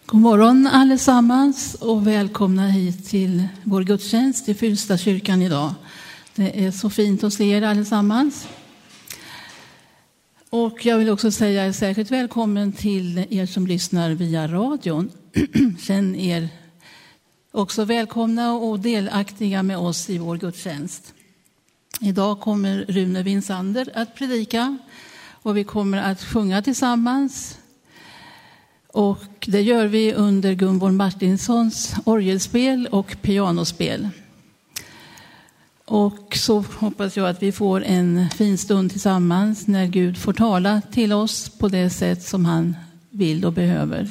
God morgon allesammans och välkomna hit till vår gudstjänst i Fylstadskyrkan idag. Det är så fint att se er allesammans. Och jag vill också säga särskilt välkommen till er som lyssnar via radion. Känn er också välkomna och delaktiga med oss i vår gudstjänst. Idag kommer Rune Vinsander att predika och vi kommer att sjunga tillsammans. Och det gör vi under Gunvor Martinssons orgelspel och pianospel. Och så hoppas jag att vi får en fin stund tillsammans när Gud får tala till oss på det sätt som han vill och behöver.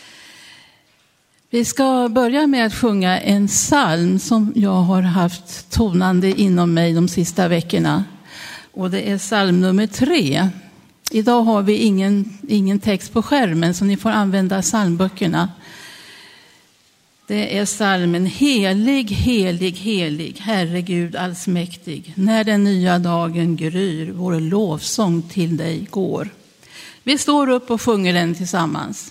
Vi ska börja med att sjunga en psalm som jag har haft tonande inom mig de sista veckorna. Och det är psalm nummer 3. Idag har vi ingen text på skärmen så ni får använda psalmböckerna. Det är psalmen Helig, helig, helig, Herre Gud allsmäktig. När den nya dagen gryr, vår lovsång till dig går. Vi står upp och sjunger den tillsammans.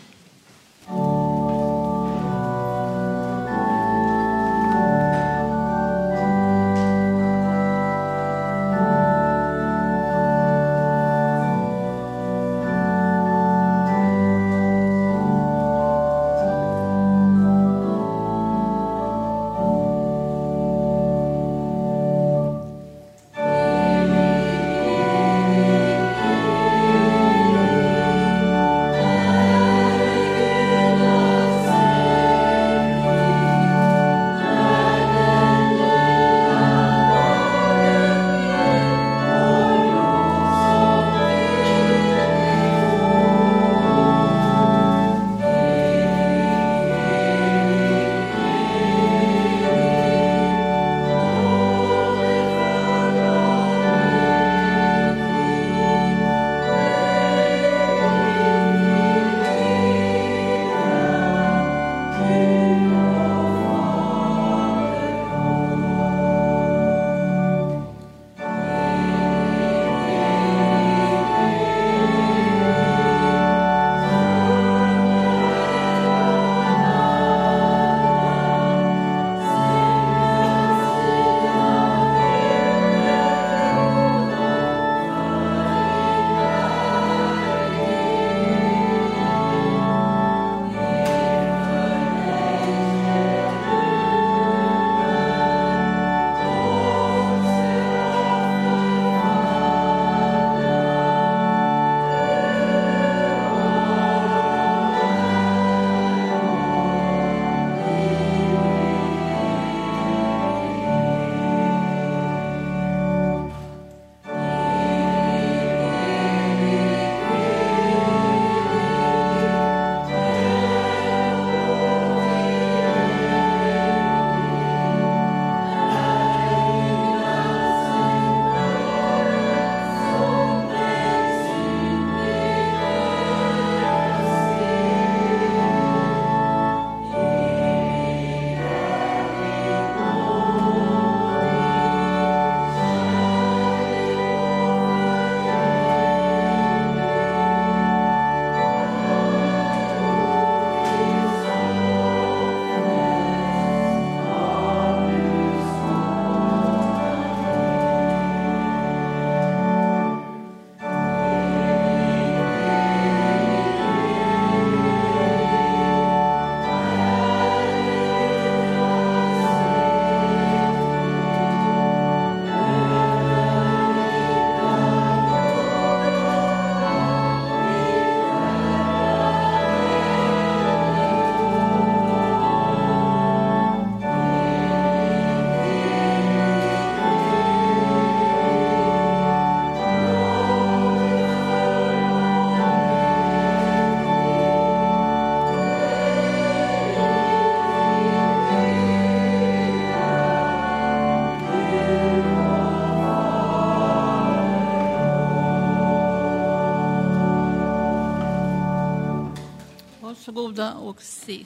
Varsågoda och sitt.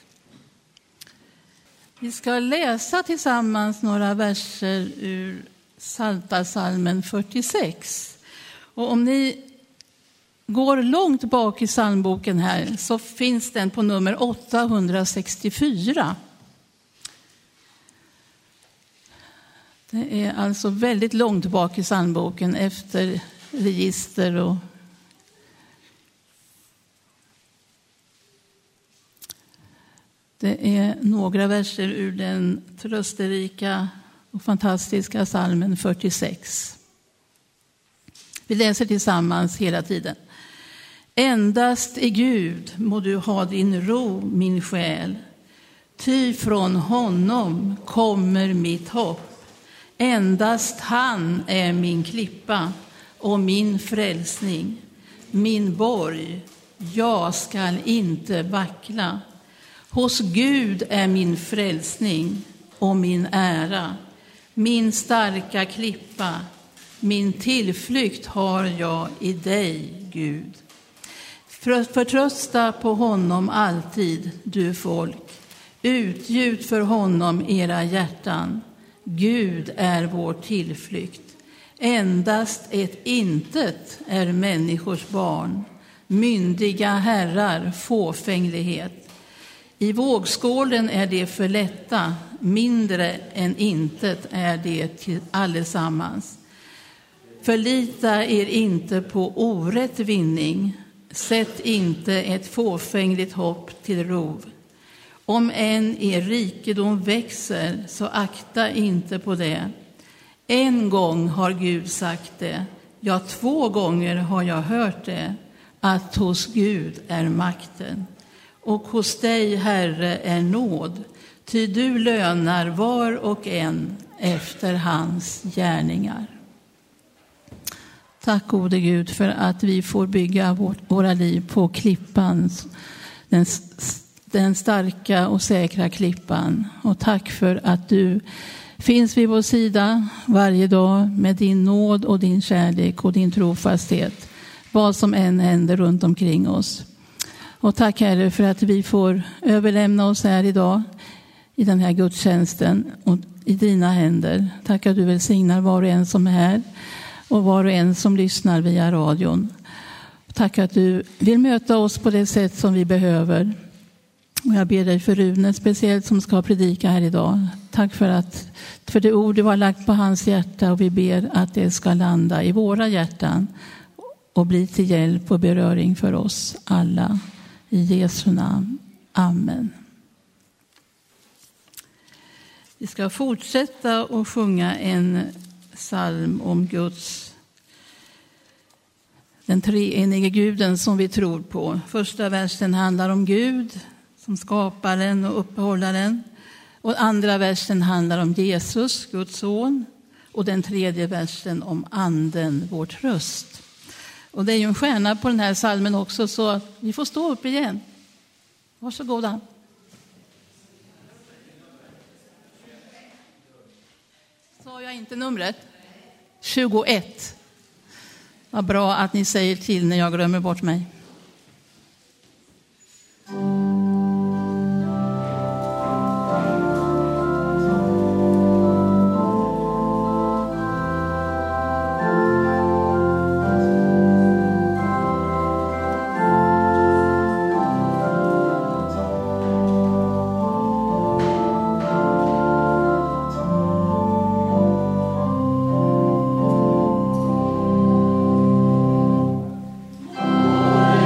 Vi ska läsa tillsammans några verser ur Psaltarpsalmen 46. Och om ni går långt bak i psalmboken här så finns den på nummer 864. Det är alltså väldigt långt bak i psalmboken efter register och det är några verser ur den trösterika och fantastiska psalmen 46. Vi läser tillsammans hela tiden. Endast i Gud må du ha din ro, min själ. Ty från honom kommer mitt hopp. Endast han är min klippa och min frälsning. Min borg, jag skall inte vackla. Hos Gud är min frälsning och min ära. Min starka klippa, min tillflykt har jag i dig, Gud. Förtrösta på honom alltid, du folk. Utgjut för honom era hjärtan. Gud är vår tillflykt. Endast ett intet är människors barn. Myndiga herrar, fåfänglighet. I vågskålen är det för lätta. Mindre än intet är det till allesammans. Förlita er inte på orätt vinning. Sätt inte ett fåfängligt hopp till rov. Om än er rikedom växer, så akta inte på det. En gång har Gud sagt det, ja 2 gånger har jag hört det, att hos Gud är makten. Och hos dig, Herre, är nåd, ty du lönar var och en efter hans gärningar. Tack gode Gud för att vi får bygga våra liv på klippan, den starka och säkra klippan. Och tack för att du finns vid vår sida varje dag med din nåd och din kärlek och din trofasthet, vad som än händer runt omkring oss. Och tack Herre för att vi får överlämna oss här idag i den här gudstjänsten och i dina händer. Tack att du välsignar var och en som är här och var och en som lyssnar via radion. Tack att du vill möta oss på det sätt som vi behöver. Och jag ber dig för Rune speciellt som ska predika här idag. Tack för det ord du har lagt på hans hjärta, och vi ber att det ska landa i våra hjärtan och bli till hjälp och beröring för oss alla. I Jesu namn. Amen. Vi ska fortsätta att sjunga en psalm om den treenige guden som vi tror på. Första versen handlar om Gud som skaparen och uppehållaren. Och andra versen handlar om Jesus, Guds son. Och den tredje versen om anden, vår tröst. Och det är ju en stjärna på den här psalmen också, så vi får stå upp igen. Varsågoda. Sa jag inte numret? 21. Vad bra att ni säger till när jag glömmer bort mig. Oh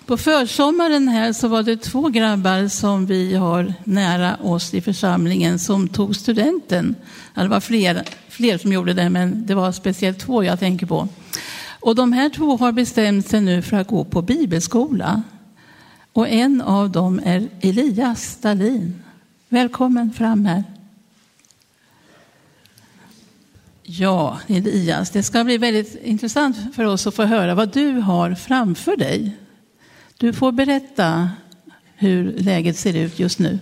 På försommaren här så var det 2 grabbar som vi har nära oss i församlingen som tog studenten. Det var fler som gjorde det, men det var speciellt 2 jag tänker på. Och de här 2 har bestämt sig nu för att gå på bibelskola. Och en av dem är Elias Stalin. Välkommen fram här. Ja, Elias, det ska bli väldigt intressant för oss att få höra vad du har framför dig. Du får berätta hur läget ser ut just nu.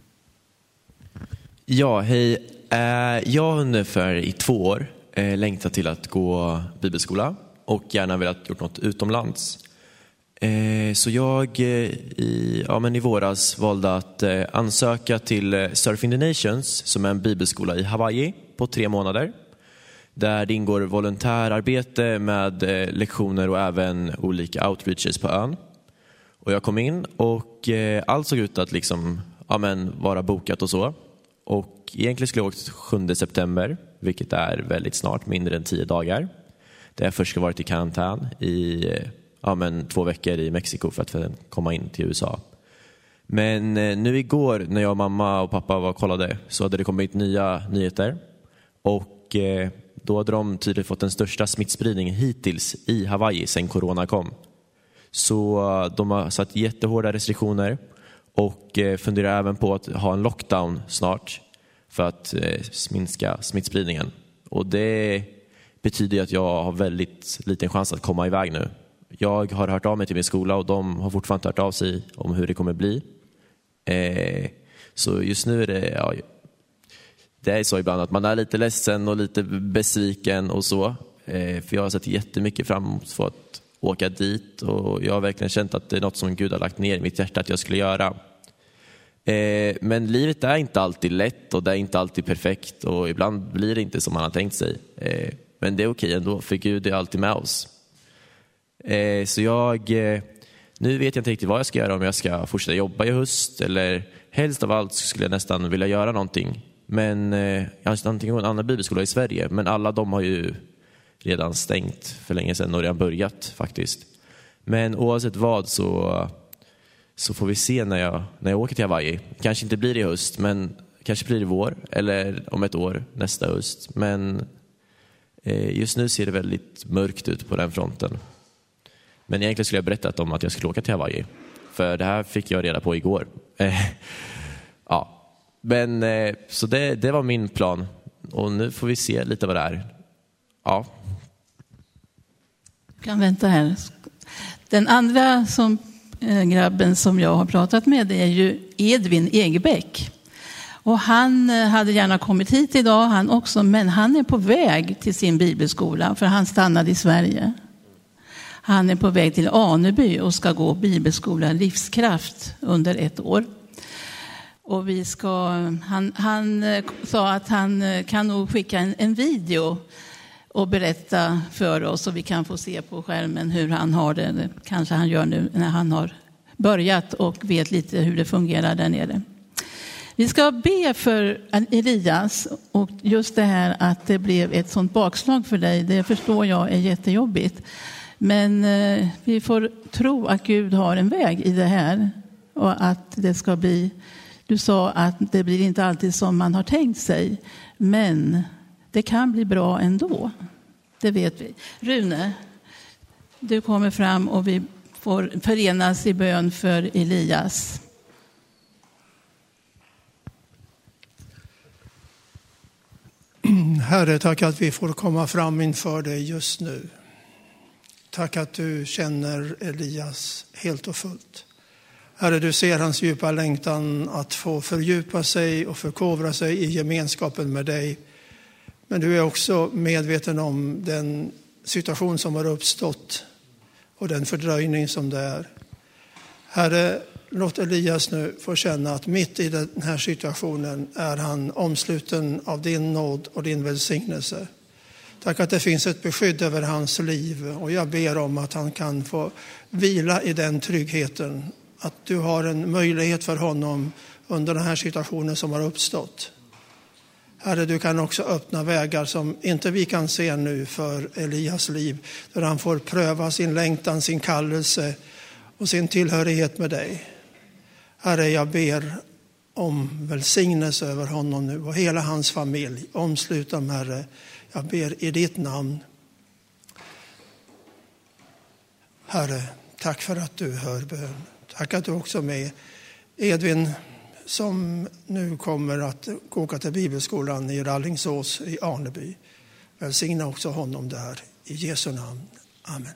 Ja, hej. Jag har ungefär i 2 år längtat till att gå bibelskola och gärna velat gjort något utomlands. Så jag i våras valde att ansöka till Surfing the Nations, som är en bibelskola i Hawaii på 3 månader. Där det ingår volontärarbete med lektioner och även olika outreaches på ön. Och jag kom in och allt såg ut att vara bokat och så. Och egentligen skulle jag åka 7 september, vilket är väldigt snart, mindre än 10 dagar. Där jag först skulle varit i karantän i 2 veckor i Mexiko för att komma in till USA. Men nu igår när jag, mamma och pappa var och kollade så hade det kommit nya nyheter. Och då hade de tydligen fått den största smittspridningen hittills i Hawaii sedan corona kom. Så de har satt jättehårda restriktioner och funderar även på att ha en lockdown snart för att minska smittspridningen. Och det betyder att jag har väldigt liten chans att komma iväg nu. Jag har hört av mig till min skola och de har fortfarande inte hört av sig om hur det kommer bli. Så just nu är det är så ibland att man är lite ledsen och lite besviken och så. För jag har sett jättemycket fram emot för att åka dit och jag har verkligen känt att det är något som Gud har lagt ner i mitt hjärta att jag skulle göra. Men livet är inte alltid lätt och det är inte alltid perfekt och ibland blir det inte som man har tänkt sig. Men det är okej ändå, för Gud är alltid med oss. Så nu vet jag inte riktigt vad jag ska göra, om jag ska fortsätta jobba i höst eller helst av allt skulle jag nästan vilja göra någonting. Men jag har antingen en annan bibelskola i Sverige, men alla de har ju redan stängt för länge sedan och redan börjat faktiskt. Men oavsett vad så får vi se när jag åker till Hawaii. Kanske inte blir det i höst, men kanske blir det i vår eller om ett år nästa höst. Men just nu ser det väldigt mörkt ut på den fronten. Men egentligen skulle jag berättat om att jag skulle åka till Hawaii. För det här fick jag reda på igår. Ja. Men så det var min plan. Och nu får vi se lite vad det är. Ja. Du kan vänta här. Den andra grabben som jag har pratat med är ju Edvin Egebäck. Och han hade gärna kommit hit idag han också, men han är på väg till sin bibelskola för han stannade i Sverige. Han är på väg till Aneby och ska gå bibelskola Livskraft under 1 år. Och han sa att han kan nog skicka en video och berätta för oss så vi kan få se på skärmen hur han har det. Det kanske han gör nu när han har börjat och vet lite hur det fungerar där nere. Vi ska be för Elias och just det här att det blev ett sånt bakslag för dig, det förstår jag är jättejobbigt. Men vi får tro att Gud har en väg i det här och att det ska bli, du sa att det blir inte alltid som man har tänkt sig, men det kan bli bra ändå. Det vet vi. Rune, du kommer fram och vi får förenas i bön för Elias. Herre, tack att vi får komma fram inför dig just nu. Tack att du känner Elias helt och fullt. Herre, du ser hans djupa längtan att få fördjupa sig och förkovra sig i gemenskapen med dig. Men du är också medveten om den situation som har uppstått och den fördröjning som det är. Herre, låt Elias nu få känna att mitt i den här situationen är han omsluten av din nåd och din välsignelse. Tack att det finns ett beskydd över hans liv och jag ber om att han kan få vila i den tryggheten. Att du har en möjlighet för honom under den här situationen som har uppstått. Herre, du kan också öppna vägar som inte vi kan se nu för Elias liv. Där han får pröva sin längtan, sin kallelse och sin tillhörighet med dig. Herre, jag ber om välsignelse över honom nu och hela hans familj. Omslut dem, Herre. Jag ber i ditt namn. Herre, tack för att du hör bön. Tack att du också är med Edvin som nu kommer att åka till bibelskolan i Rallingsås i Arneby. Välsigna också honom där. I Jesu namn. Amen.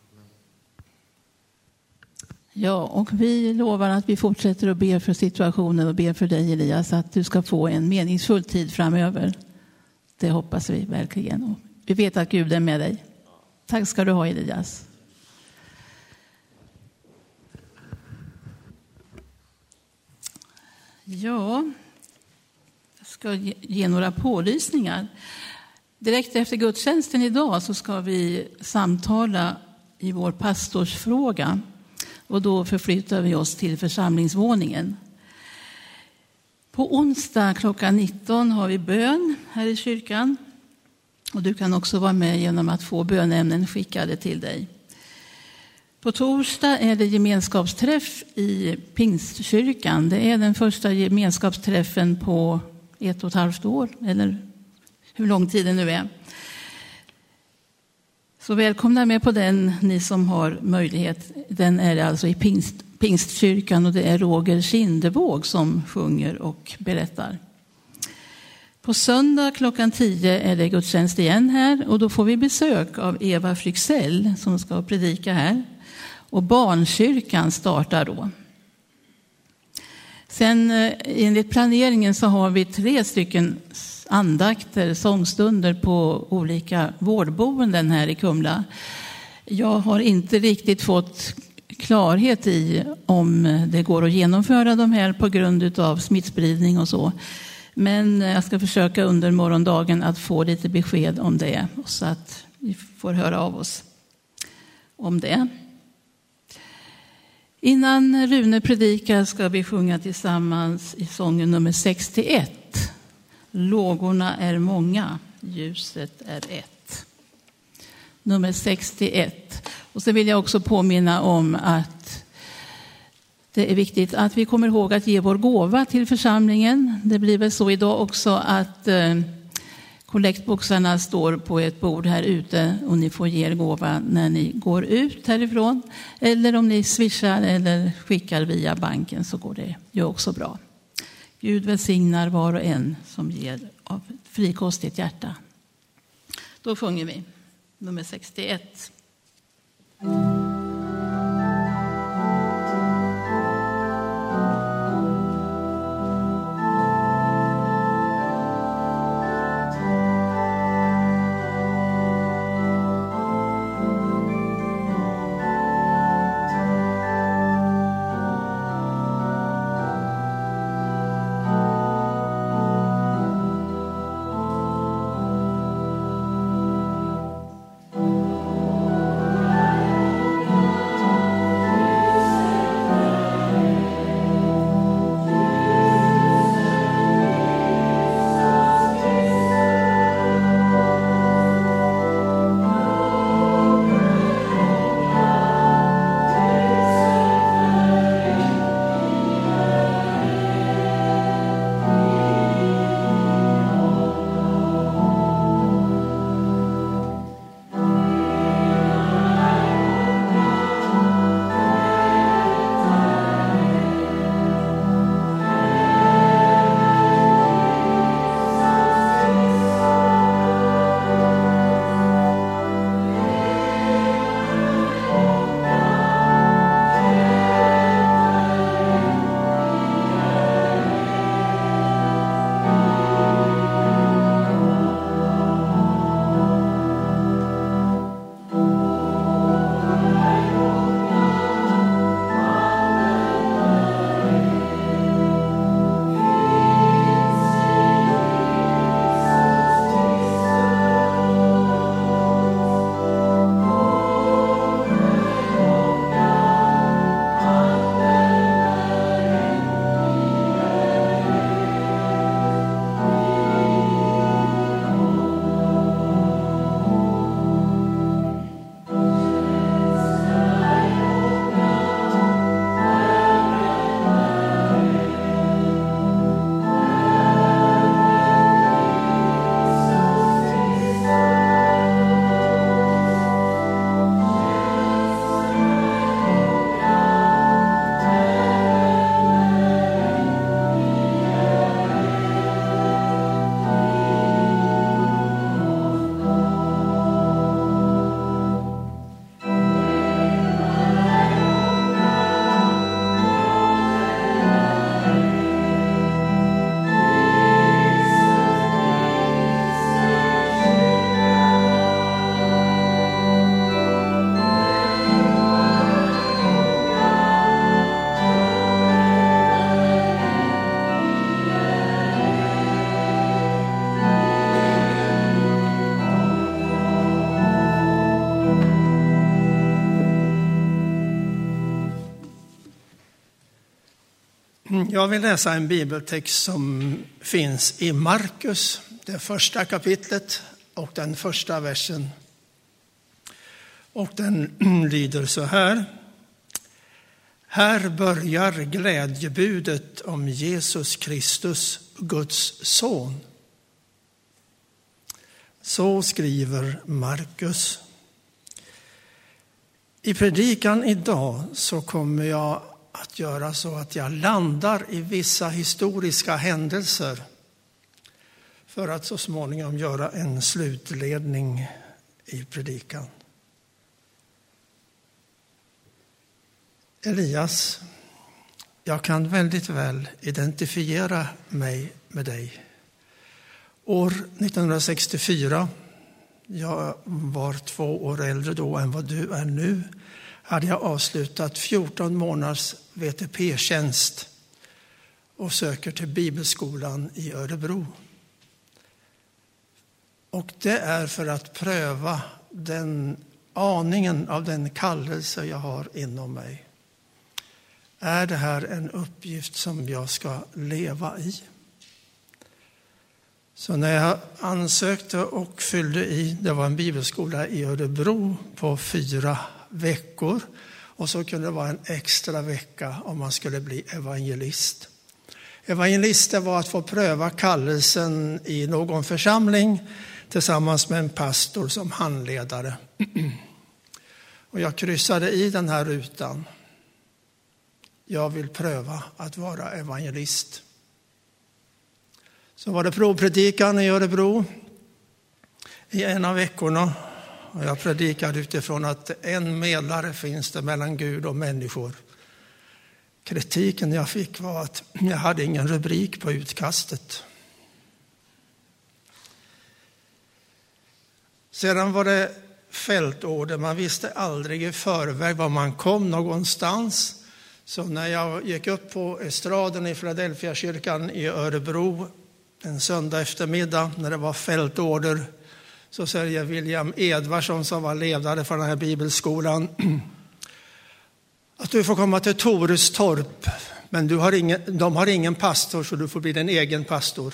Ja, och vi lovar att vi fortsätter att be för situationen och ber för dig, Elias, att du ska få en meningsfull tid framöver. Det hoppas vi verkligen. Och vi vet att Gud är med dig. Tack ska du ha, Elias. Ja, jag ska ge några pålysningar. Direkt efter gudstjänsten idag så ska vi samtala i vår pastorsfråga. Och då förflyttar vi oss till församlingsvåningen. På onsdag klockan 19 har vi bön här i kyrkan. Och du kan också vara med genom att få bönämnen skickade till dig. På torsdag är det gemenskapsträff i Pingstkyrkan. Det är den första gemenskapsträffen på 1,5 år. Eller hur lång tid det nu är. Så välkomna med på den, ni som har möjlighet. Den är alltså i Pingstkyrkan och det är Roger Kindevåg som sjunger och berättar. På söndag klockan 10 är det gudstjänst igen här och då får vi besök av Eva Fryxell som ska predika här. Och barnkyrkan startar då. Sen enligt planeringen så har vi 3 stycken andakter, sångstunder på olika vårdboenden här i Kumla. Jag har inte riktigt fått klarhet i om det går att genomföra de här på grund av smittspridning och så. Men jag ska försöka under morgondagen att få lite besked om det så att vi får höra av oss om det. Innan Rune predikar ska vi sjunga tillsammans i sången nummer 61. Lågorna är många, ljuset är ett. Nummer 61. Och så vill jag också påminna om att det är viktigt att vi kommer ihåg att ge vår gåva till församlingen. Det blir väl så idag också att kollektboxarna står på ett bord här ute och ni får ge er gåva när ni går ut härifrån. Eller om ni swishar eller skickar via banken så går det ju också bra. Gud välsignar var och en som ger av frikostigt hjärta. Då sjunger vi nummer 61. Jag vill läsa en bibeltext som finns i Markus, det första kapitlet och den första versen. Och den lyder så här. Här börjar glädjebudet om Jesus Kristus, Guds son. Så skriver Markus. I predikan idag så kommer jag att göra så att jag landar i vissa historiska händelser för att så småningom göra en slutledning i predikan. Elias, jag kan väldigt väl identifiera mig med dig. År 1964, jag var 2 år äldre då än vad du är nu, hade jag avslutat 14 månaders VTP-tjänst och söker till bibelskolan i Örebro. Och det är för att pröva den aningen av den kallelse jag har inom mig. Är det här en uppgift som jag ska leva i? Så när jag ansökte och fyllde i, det var en bibelskola i Örebro på 4 veckor. Och så kunde det vara en extra vecka om man skulle bli evangelist. Evangelist var att få pröva kallelsen i någon församling tillsammans med en pastor som handledare. Och jag kryssade i den här rutan. Jag vill pröva att vara evangelist. Så var det provpredikan i Örebro i en av veckorna. Och jag predikade utifrån att en medlare finns det mellan Gud och människor. Kritiken jag fick var att jag hade ingen rubrik på utkastet. Sedan var det fältorder. Man visste aldrig i förväg var man kom någonstans. Så när jag gick upp på estraden i Philadelphia-kyrkan i Örebro en söndag eftermiddag när det var fältorder, så säger William Edvardsson som var ledare för den här bibelskolan att du får komma till Torestorp, men de har ingen pastor så du får bli din egen pastor.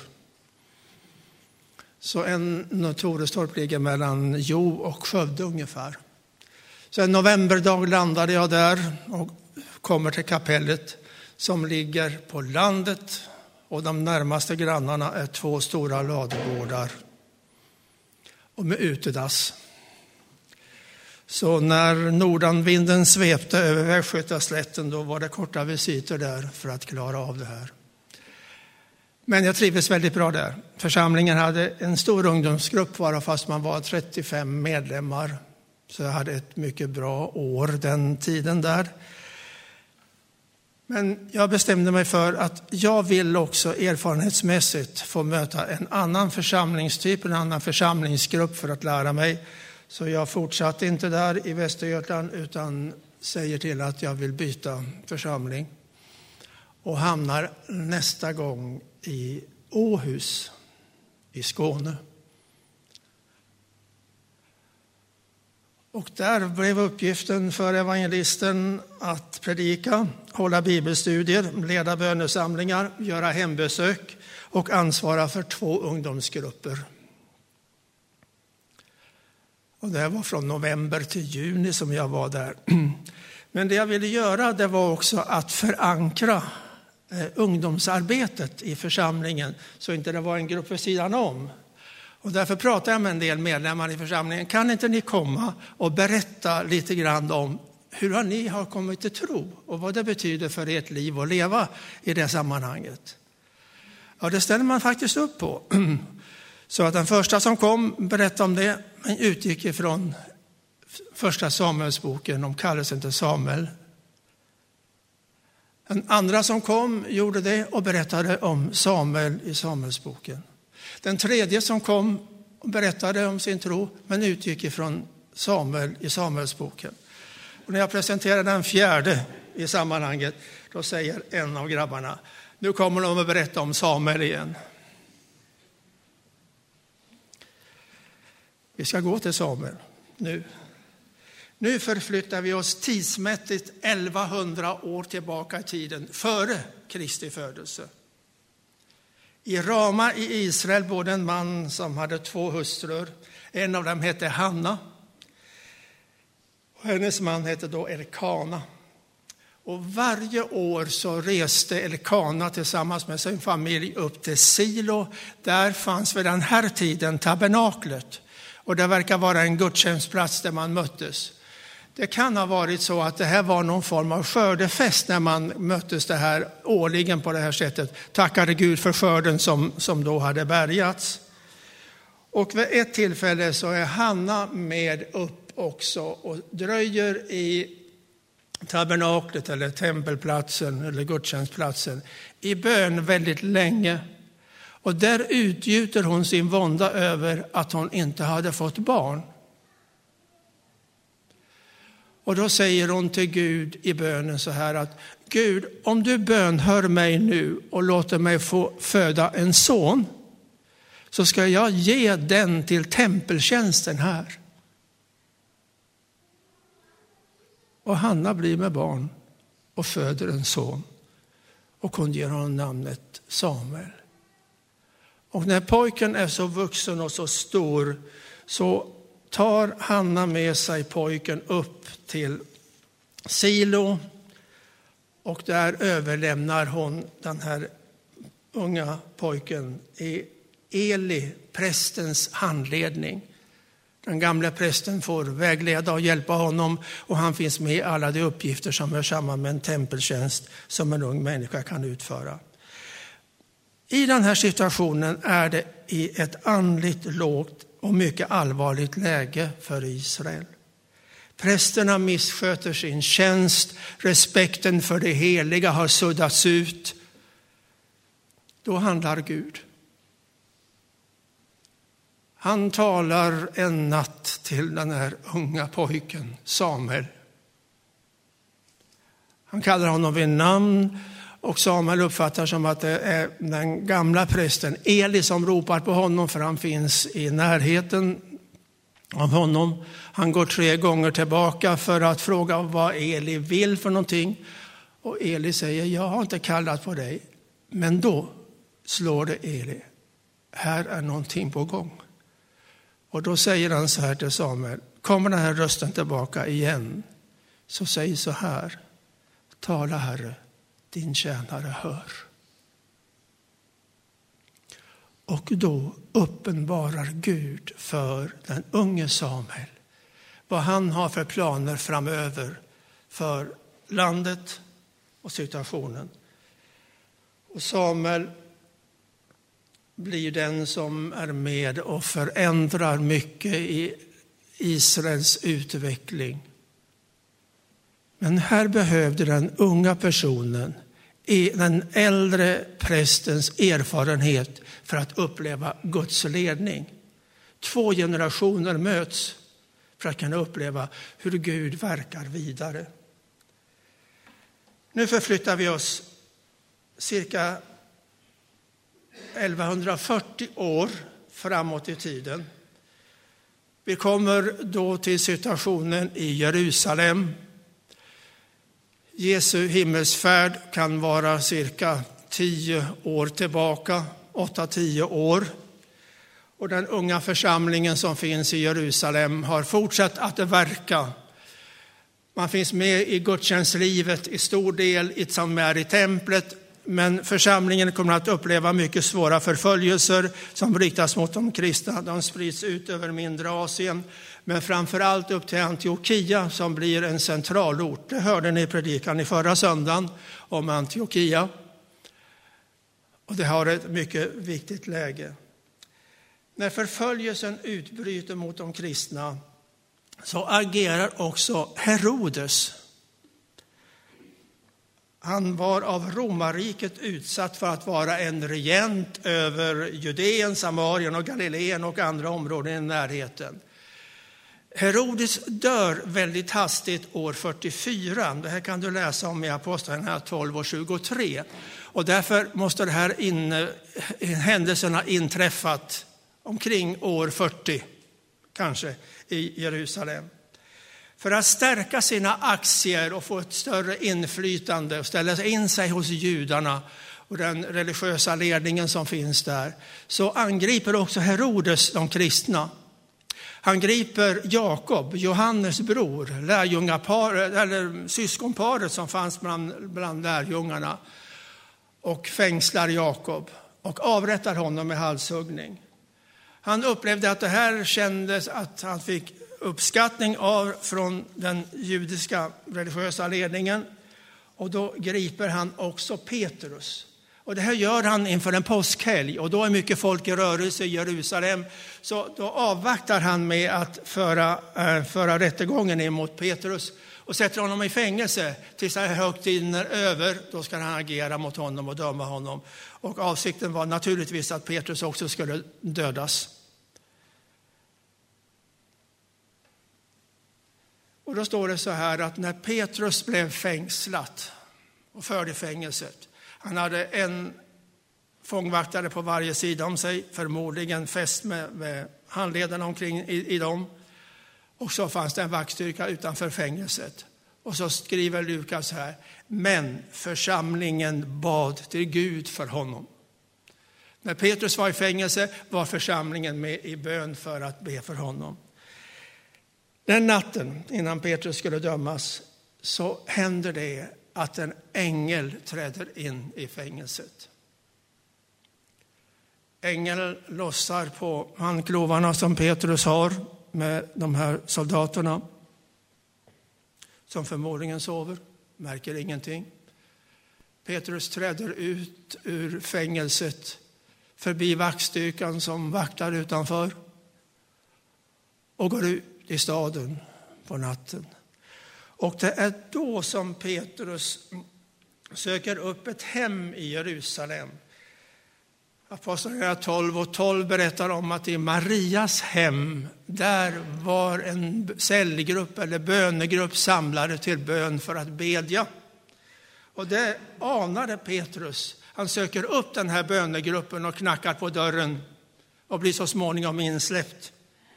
Så Torestorp ligger mellan Jo och Skövde ungefär. Så en novemberdag landade jag där och kommer till kapellet som ligger på landet och de närmaste grannarna är 2 stora ladugårdar och med utedass. Så när nordanvinden svepte över Västgötaslätten då var det korta visiter där för att klara av det här. Men jag trivdes väldigt bra där. Församlingen hade en stor ungdomsgrupp varav fast man var 35 medlemmar. Så jag hade ett mycket bra år den tiden där. Men jag bestämde mig för att jag vill också erfarenhetsmässigt få möta en annan församlingstyp, en annan församlingsgrupp för att lära mig. Så jag fortsatte inte där i Västergötland utan säger till att jag vill byta församling. Och hamnar nästa gång i Åhus i Skåne. Och där blev uppgiften för evangelisten att predika, hålla bibelstudier, leda bönesamlingar, göra hembesök och ansvara för 2 ungdomsgrupper. Och det var från november till juni som jag var där. Men det jag ville göra det var också att förankra ungdomsarbetet i församlingen så inte det var en grupp vid sidan om. Och därför pratar jag med en del medlemmar i församlingen. Kan inte ni komma och berätta lite grann om hur ni har kommit till tro och vad det betyder för ert liv att leva i det sammanhanget? Ja, det ställer man faktiskt upp på. Så att den första som kom berättade om det, men utgick ifrån första Samuelsboken om kallelsen till Samuel. Den andra som kom gjorde det och berättade om Samuel i Samuelsboken. Den tredje som kom och berättade om sin tro, men utgick ifrån Samuel i Samuelsboken. Och när jag presenterade den fjärde i sammanhanget, då säger en av grabbarna, nu kommer de att berätta om Samuel igen. Vi ska gå till Samuel nu. Nu förflyttar vi oss tidsmässigt 1100 år tillbaka i tiden, före Kristi födelse. I Rama i Israel bodde en man som hade 2 hustrur. En av dem hette Hanna. Och hennes man hette då Elkana. Och varje år så reste Elkana tillsammans med sin familj upp till Silo. Där fanns vid den här tiden tabernaklet. Och det verkar vara en gudstjänstplats där man möttes. Det kan ha varit så att det här var någon form av skördefest när man möttes det här årligen på det här sättet. Tackade Gud för skörden som då hade bärgats. Och vid ett tillfälle så är Hanna med upp också och dröjer i tabernaklet eller tempelplatsen eller gudstjänstplatsen i bön väldigt länge. Och där utgjuter hon sin vånda över att hon inte hade fått barn. Och då säger hon till Gud i bönen så här att Gud, om du bönhör mig nu och låter mig få föda en son, så ska jag ge den till tempeltjänsten här. Och Hanna blir med barn och föder en son. Och hon ger honom namnet Samuel. Och när pojken är så vuxen och så stor så tar Hanna med sig pojken upp till Silo. Och där överlämnar hon den här unga pojken i Eli, prästens handledning. Den gamla prästen får vägleda och hjälpa honom och han finns med i alla de uppgifter som hör samman med en tempeltjänst som en ung människa kan utföra. I den här situationen är det i ett andligt lågt och mycket allvarligt läge för Israel. Prästerna missköter sin tjänst, respekten för det heliga har suddats ut. Då handlar Gud. Han talar en natt till den här unga pojken Samuel. Han kallar honom vid namn och Samuel uppfattar som att det är den gamla prästen Eli som ropar på honom, för han finns i närheten av honom. Han går 3 gånger tillbaka för att fråga vad Eli vill för någonting. Och Eli säger, jag har inte kallat på dig. Men då slår det Eli. Här är någonting på gång. Och då säger han så här till Samuel, kommer den här rösten tillbaka igen, så säg så här, tala Herre, din tjänare hör. Och då uppenbarar Gud för den unge Samuel vad han har för planer framöver för landet och situationen. Och Samuel blir den som är med och förändrar mycket i Israels utveckling. Men här behövde den unga personen den äldre prästens erfarenhet för att uppleva Guds ledning. 2 generationer möts för att kunna uppleva hur Gud verkar vidare. Nu förflyttar vi oss cirka 1140 år framåt i tiden. Vi kommer då till situationen i Jerusalem. Jesu himmelsfärd kan vara cirka 10 år tillbaka, 8-10 år. Och den unga församlingen som finns i Jerusalem har fortsatt att verka. Man finns med i gudstjänstlivet i stor del som är i templet. Men församlingen kommer att uppleva mycket svåra förföljelser som riktas mot de kristna. De sprids ut över mindre Asien. Men framförallt upp till Antiochia som blir en centralort. Det hörde ni i predikan i förra söndagen om Antiochia. Och det har ett mycket viktigt läge. När förföljelsen utbryter mot de kristna så agerar också Herodes. Han var av romarriket utsatt för att vara en regent över Judeen, Samarien och Galileen och andra områden i närheten. Herodes dör väldigt hastigt år 44. Det här kan du läsa om i Apostlagärningarna 12 och 23. Och därför måste det här händelserna inträffat omkring år 40, kanske, i Jerusalem. för att stärka sina aktier och få ett större inflytande och ställa in sig hos judarna och den religiösa ledningen som finns där, så angriper också Herodes de kristna. Han griper Jakob, Johannes bror, lärjungaparet, eller syskonparet som fanns bland lärjungarna, och fängslar Jakob och avrättar honom med halshuggning. Han upplevde att det här kändes att han fick uppskattning från den judiska religiösa ledningen, och då griper han också Petrus. Och det här gör han inför en påskhelg, och då är mycket folk i rörelse i Jerusalem. Så då avvaktar han med att föra rättegången emot Petrus och sätter honom i fängelse tills högtiden är över. Då ska han agera mot honom och döma honom. Och avsikten var naturligtvis att Petrus också skulle dödas. Och då står det så här att när Petrus blev fängslat och förd i fängelset, han hade en fångvaktare på varje sida om sig, förmodligen fäst med handledarna omkring i dem. Och så fanns det en vaktstyrka utanför fängelset. Och så skriver Lukas här: men församlingen bad till Gud för honom. När Petrus var i fängelse var församlingen med i bön för att be för honom. Den natten innan Petrus skulle dömas så händer det att en ängel träder in i fängelset. Ängeln lossar på handklovarna som Petrus har med de här soldaterna, som förmodligen sover, märker ingenting. Petrus träder ut ur fängelset förbi vaktstyrkan som vaktar utanför och går ut i staden på natten. Och det är då som Petrus söker upp ett hem i Jerusalem. Apostlagärningarna 12:12 berättar om att i Marias hem, där var en cellgrupp eller bönegrupp samlade till bön för att bedja. Och det anade Petrus. Han söker upp den här bönegruppen och knackar på dörren och blir så småningom insläppt.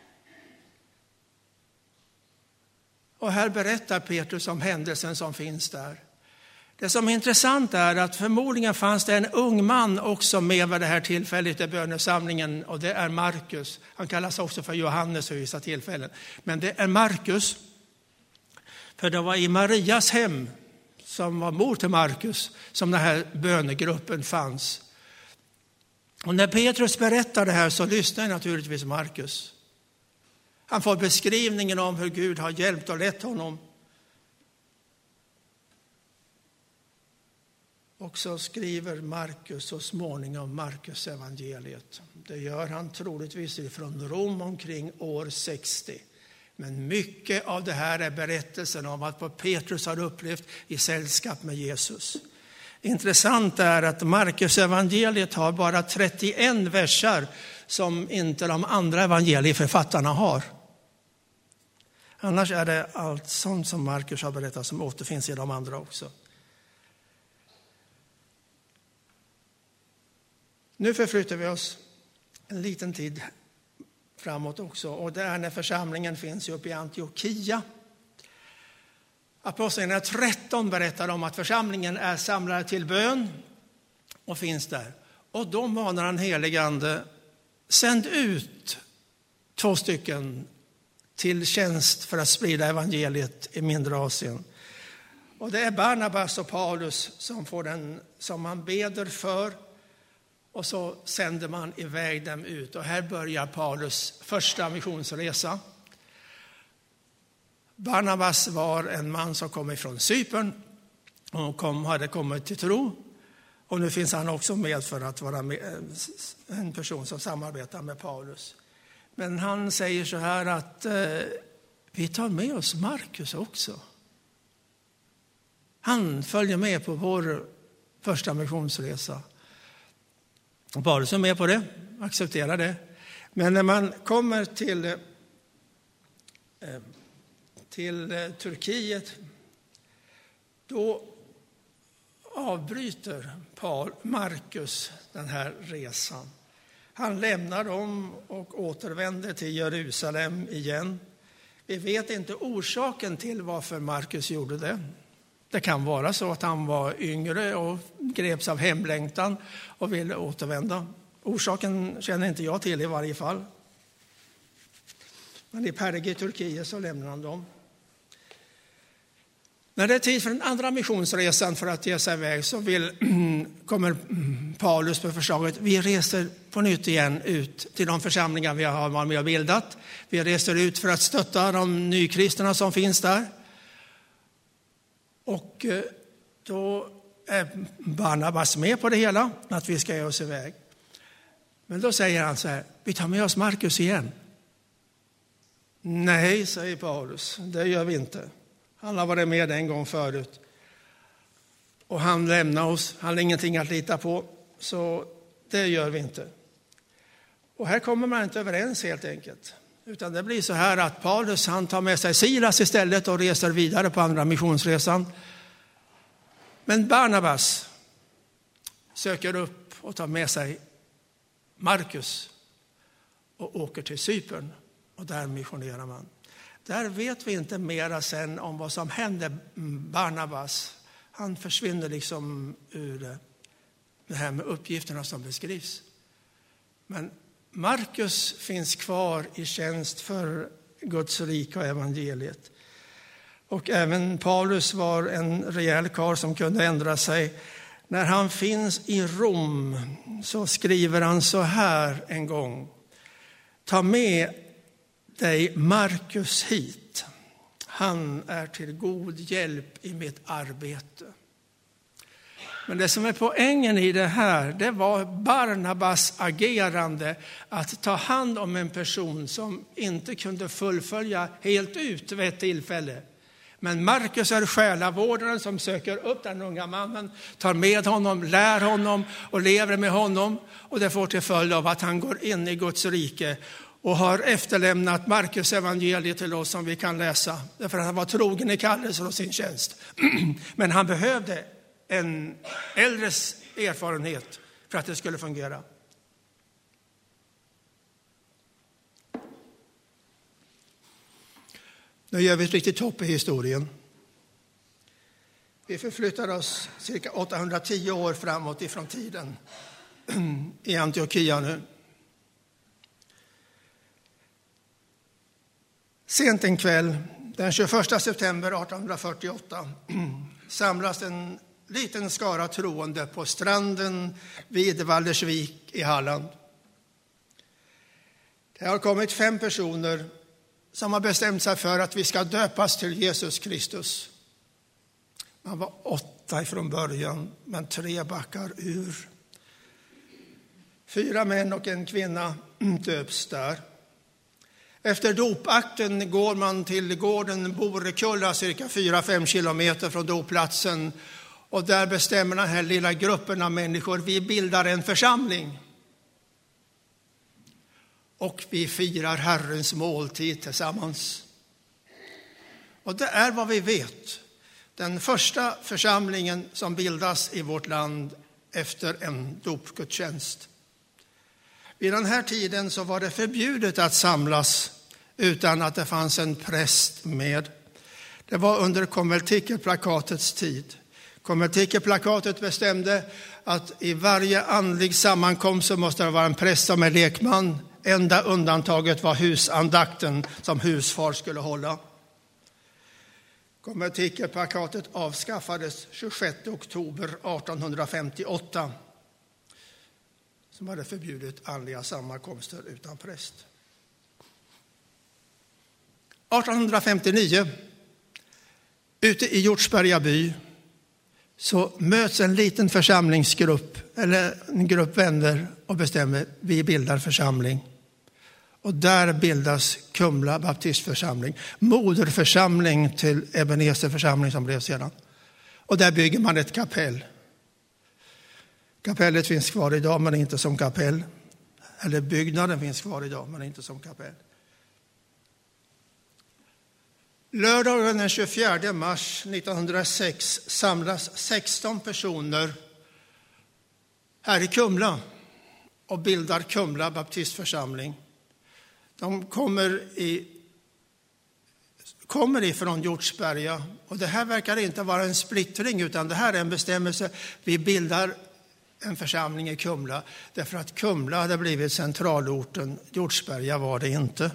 Och här berättar Petrus om händelsen som finns där. Det som är intressant är att förmodligen fanns det en ung man också med vid det här tillfället i bönesamlingen, och det är Markus. Han kallas också för Johannes vid vissa tillfällen. Men det är Markus, för det var i Marias hem, som var mor till Markus, som den här bönegruppen fanns. Och när Petrus berättar det här så lyssnar naturligtvis Markus. Han får beskrivningen om hur Gud har hjälpt och lett honom. Och så skriver Markus så småningom Markus evangeliet. Det gör han troligtvis från Rom omkring år 60. Men mycket av det här är berättelsen om vad Petrus har upplevt i sällskap med Jesus. Intressant är att Markus evangeliet har bara 31 versar som inte de andra evangelieförfattarna har. Annars är det allt sånt som Markus har berättat som återfinns i de andra också. Nu förflyttar vi oss en liten tid framåt också. Och det är när församlingen finns uppe i Antiochia. Apostlagärningarna 13 berättar om att församlingen är samlade till bön och finns där. Och då manar han helige ande: sänd ut 2 stycken till tjänst för att sprida evangeliet i mindre Asien. Och det är Barnabas och Paulus som man beder för. Och så sänder man iväg dem ut. Och här börjar Paulus första missionsresa. Barnabas var en man som kom ifrån Cypern och hade kommit till tro. Och nu finns han också med för att vara en person som samarbetar med Paulus. Men han säger så här att vi tar med oss Markus också. Han följer med på vår första missionsresa. Och Paulus är med på det, accepterar det. Men när man kommer till Turkiet, då avbryter Markus den här resan. Han lämnar dem och återvänder till Jerusalem igen. Vi vet inte orsaken till varför Markus gjorde det. Det kan vara så att han var yngre och greps av hemlängtan och ville återvända. Orsaken känner inte jag till i varje fall. Men i Perge i Turkiet så lämnar han dem. När det är tid för den andra missionsresan för att ge sig iväg så kommer Paulus på förslaget. Vi reser på nytt igen ut till de församlingar vi har varit med och bildat. Vi reser ut för att stötta de nykristna som finns där. Och då är Barnabas med på det hela, att vi ska ge oss iväg. Men då säger han så här, vi tar med oss Markus igen. Nej, säger Paulus, det gör vi inte. Han har varit med en gång förut. Och han lämnar oss, han har ingenting att lita på, så det gör vi inte. Och här kommer man inte överens helt enkelt. Utan det blir så här att Paulus han tar med sig Silas istället och reser vidare på andra missionsresan. Men Barnabas söker upp och tar med sig Markus och åker till Cypern. Och där missionerar man. Där vet vi inte mera sen om vad som hände Barnabas. Han försvinner liksom ur det här med uppgifterna som beskrivs. Men Markus finns kvar i tjänst för Guds rike och evangeliet. Och även Paulus var en rejäl karl som kunde ändra sig. När han finns i Rom så skriver han så här en gång. Ta med dig Markus hit. Han är till god hjälp i mitt arbete. Men det som är poängen i det här, det var Barnabas agerande att ta hand om en person som inte kunde fullfölja helt ut vid ett tillfälle. Men Markus är själavårdaren som söker upp den unga mannen, tar med honom, lär honom och lever med honom. Och det får till följd av att han går in i Guds rike och har efterlämnat Markus evangeliet till oss som vi kan läsa. Därför att han var trogen i kallelsen och sin tjänst. Men han behövde en äldres erfarenhet för att det skulle fungera. Nu gör vi ett riktigt hopp i historien. Vi förflyttar oss cirka 810 år framåt ifrån tiden i Antiochia nu. Sent en kväll, den 21 september 1848, samlas en liten skara troende på stranden vid Valdersvik i Halland. Det har kommit 5 personer som har bestämt sig för att vi ska döpas till Jesus Kristus. Man var 8 från början, men 3 backar ur. 4 män och en kvinna döps där. Efter dopakten går man till gården Borekulla, cirka 4-5 kilometer från dopplatsen. Och där bestämmer den här lilla gruppen av människor, vi bildar en församling. Och vi firar Herrens måltid tillsammans. Och det är vad vi vet. Den första församlingen som bildas i vårt land efter en dopgudstjänst. Vid den här tiden så var det förbjudet att samlas utan att det fanns en präst med. Det var under konventikelplakatets tid. Konventikelplakatet bestämde att i varje andlig sammankomst så måste det vara en präst som är lekman. Enda undantaget var husandakten som husfar skulle hålla. Konventikelplakatet avskaffades 26 oktober 1858. Som hade förbjudit andliga sammankomster utan präst. 1859, ute i Hjortsberga by, så möts en liten församlingsgrupp, eller en grupp vänner, och bestämmer vi bildar församling. Och där bildas Kumla baptistförsamling, moderförsamling till Ebenezer församling som blev sedan. Och där bygger man ett kapell. Kapellet finns kvar idag men inte som kapell. Eller byggnaden finns kvar idag men inte som kapell. Lördagen den 24 mars 1906 samlas 16 personer här i Kumla och bildar Kumla baptistförsamling. De kommer i kommer ifrån Hjortsberga. Och det här verkar inte vara en splittring, utan det här är en bestämmelse. Vi bildar en församling i Kumla därför att Kumla hade blivit centralorten. Hjortsberga var det inte.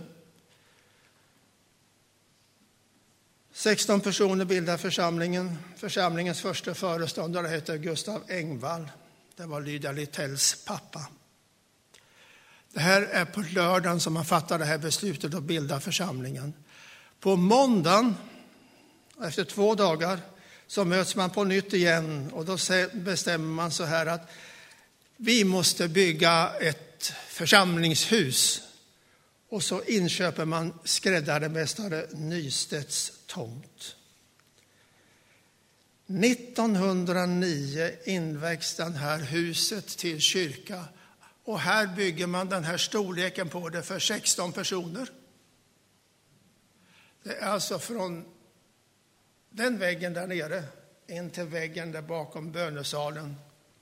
16 personer bildar församlingen. Församlingens första föreståndare heter Gustav Engvall. Det var Lydia Littells pappa. Det här är på lördagen som man fattar det här beslutet att bilda församlingen. På måndagen, efter 2 dagar, så möts man på nytt igen. Och då bestämmer man så här att vi måste bygga ett församlingshus. Och så inköper man skräddarmästare Nystedts tomt. 1909 invägs det här huset till kyrka. Och här bygger man den här storleken på det för 16 personer. Det är alltså från den väggen där nere in till väggen där bakom bönesalen.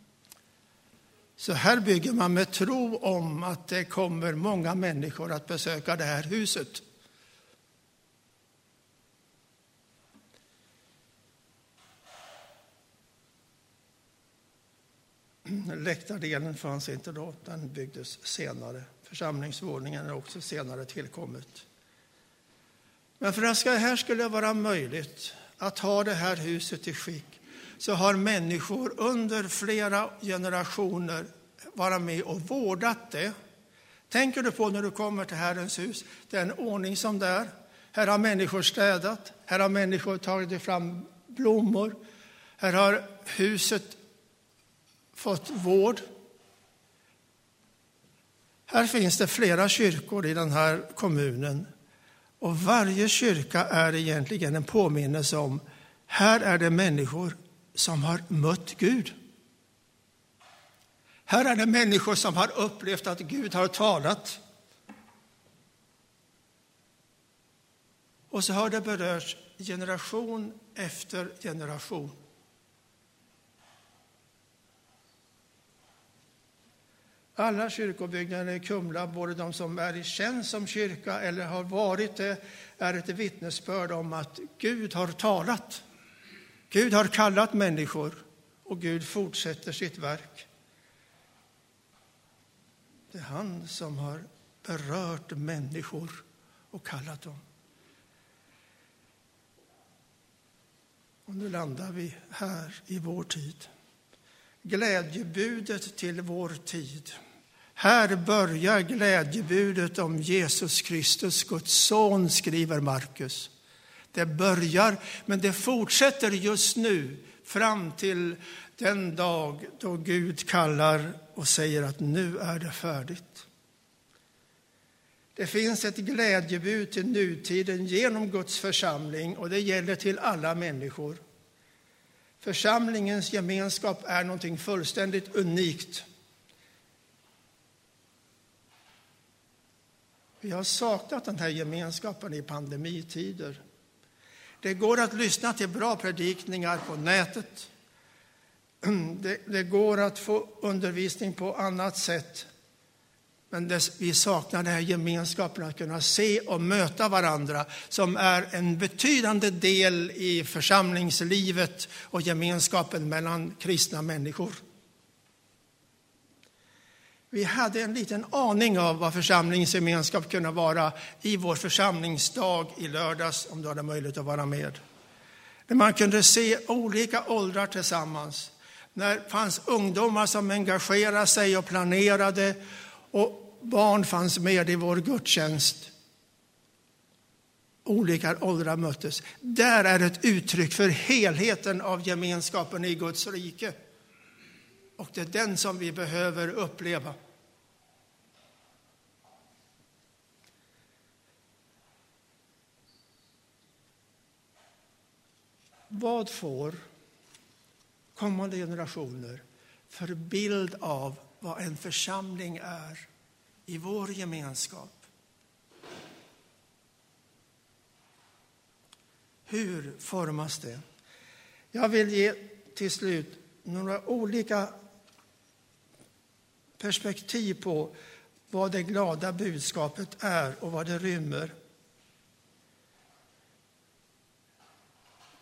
Så här bygger man med tro om att det kommer många människor att besöka det här huset. Läktardelen fanns inte då, den byggdes senare. Församlingsvåningen är också senare tillkommet. Men för att det här skulle vara möjligt att ha det här huset i skick, så har människor under flera generationer varit med och vårdat det. Tänker du på när du kommer till Herrens hus, det är en ordning som där. Här har människor städat, här har människor tagit fram blommor, här har huset fått vård. Här finns det flera kyrkor i den här kommunen. Och varje kyrka är egentligen en påminnelse om, här är det människor som har mött Gud. Här är det människor som har upplevt att Gud har talat. Och så har det berörts generation efter generation. Alla kyrkobyggnader i Kumla, både de som är i tjänst som kyrka eller har varit det, är ett vittnesbörd om att Gud har talat. Gud har kallat människor och Gud fortsätter sitt verk. Det är han som har berört människor och kallat dem. Och nu landar vi här i vår tid. Glädjebudet till vår tid. Här börjar glädjebudet om Jesus Kristus, Guds son, skriver Markus. Det börjar, men det fortsätter just nu fram till den dag då Gud kallar och säger att nu är det färdigt. Det finns ett glädjebud till nutiden genom Guds församling, och det gäller till alla människor. Församlingens gemenskap är någonting fullständigt unikt. Vi har saknat den här gemenskapen i pandemitider. Det går att lyssna till bra predikningar på nätet. Det går att få undervisning på annat sätt. Men vi saknar den här gemenskapen, att kunna se och möta varandra, som är en betydande del i församlingslivet och gemenskapen mellan kristna människor. Vi hade en liten aning av vad församlingsgemenskap kunde vara i vår församlingsdag i lördags, om du hade möjlighet att vara med. När man kunde se olika åldrar tillsammans. När det fanns ungdomar som engagerade sig och planerade, och barn fanns med i vår gudstjänst. Olika åldrar möttes. Där är ett uttryck för helheten av gemenskapen i Guds rike. Och det är den som vi behöver uppleva. Vad får kommande generationer för bild av vad en församling är i vår gemenskap? Hur formas det? Jag vill ge till slut några olika perspektiv på vad det glada budskapet är och vad det rymmer.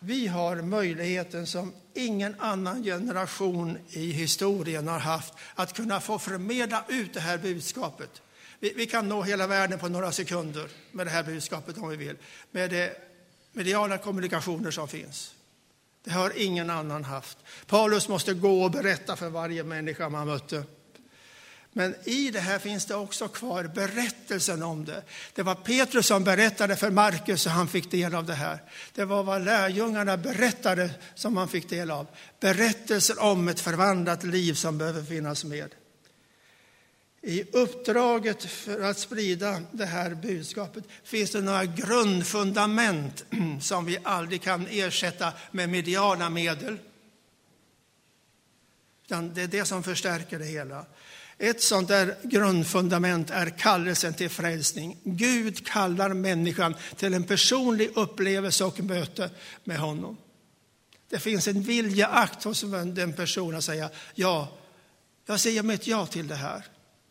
Vi har möjligheten som ingen annan generation i historien har haft att kunna få förmedla ut det här budskapet. Vi kan nå hela världen på några sekunder med det här budskapet om vi vill. Med de mediala kommunikationer som finns. Det har ingen annan haft. Paulus måste gå och berätta för varje människa man mötte. Men i det här finns det också kvar berättelsen om det. Det var Petrus som berättade för Markus och han fick del av det här. Det var vad lärjungarna berättade som man fick del av. Berättelser om ett förvandlat liv som behöver finnas med. I uppdraget för att sprida det här budskapet finns det några grundfundament som vi aldrig kan ersätta med mediala medel. Det är det som förstärker det hela. Ett sånt där grundfundament är kallelsen till frälsning. Gud kallar människan till en personlig upplevelse och möte med honom. Det finns en viljaakt hos den personen att säga ja, jag säger mitt ja till det här.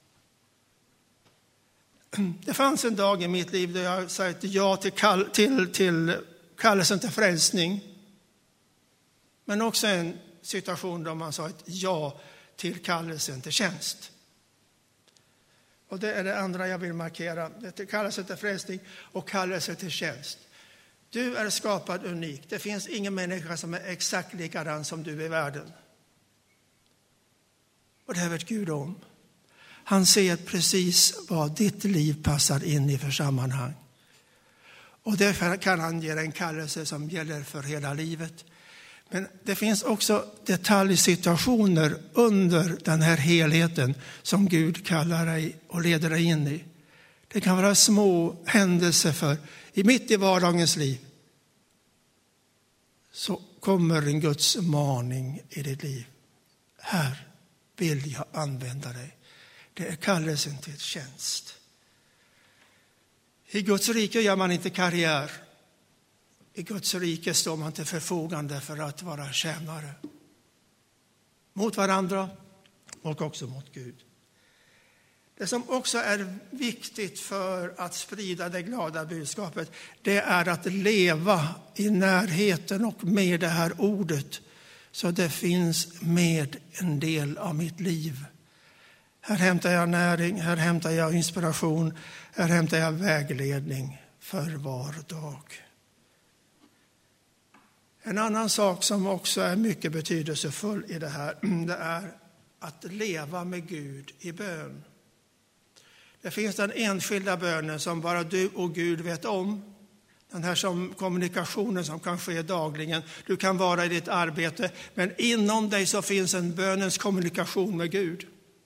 Det fanns en dag i mitt liv där jag sa ja till kallelsen till frälsning. Men också en situation där man sa ett ja till kallelsen till tjänst. Och det är det andra jag vill markera. Det är kallelsen till frälsning och kallelsen till tjänst. Du är skapad unik. Det finns ingen människa som är exakt likadan som du i världen. Och det här vet Gud om. Han ser precis vad ditt liv passar in i för sammanhang. Och därför kan han ge en kallelse som gäller för hela livet. Men det finns också detaljsituationer under den här helheten som Gud kallar dig och leder dig in i. Det kan vara små händelser mitt i vardagens liv. Så kommer en Guds maning i ditt liv. Här vill jag använda dig. Det är kallelsen till tjänst. I Guds rike gör man inte karriär. I Guds rike står man till förfogande för att vara tjänare. Mot varandra och också mot Gud. Det som också är viktigt för att sprida det glada budskapet, det är att leva i närheten och med det här ordet. Så det finns med en del av mitt liv. Här hämtar jag näring, här hämtar jag inspiration, här hämtar jag vägledning för var dag. En annan sak som också är mycket betydelsefull i det här, det är att leva med Gud i bön. Det finns den enskilda bönen som bara du och Gud vet om. Den här som kommunikationen som kan ske dagligen. Du kan vara i ditt arbete, men inom dig så finns en bönens kommunikation med Gud.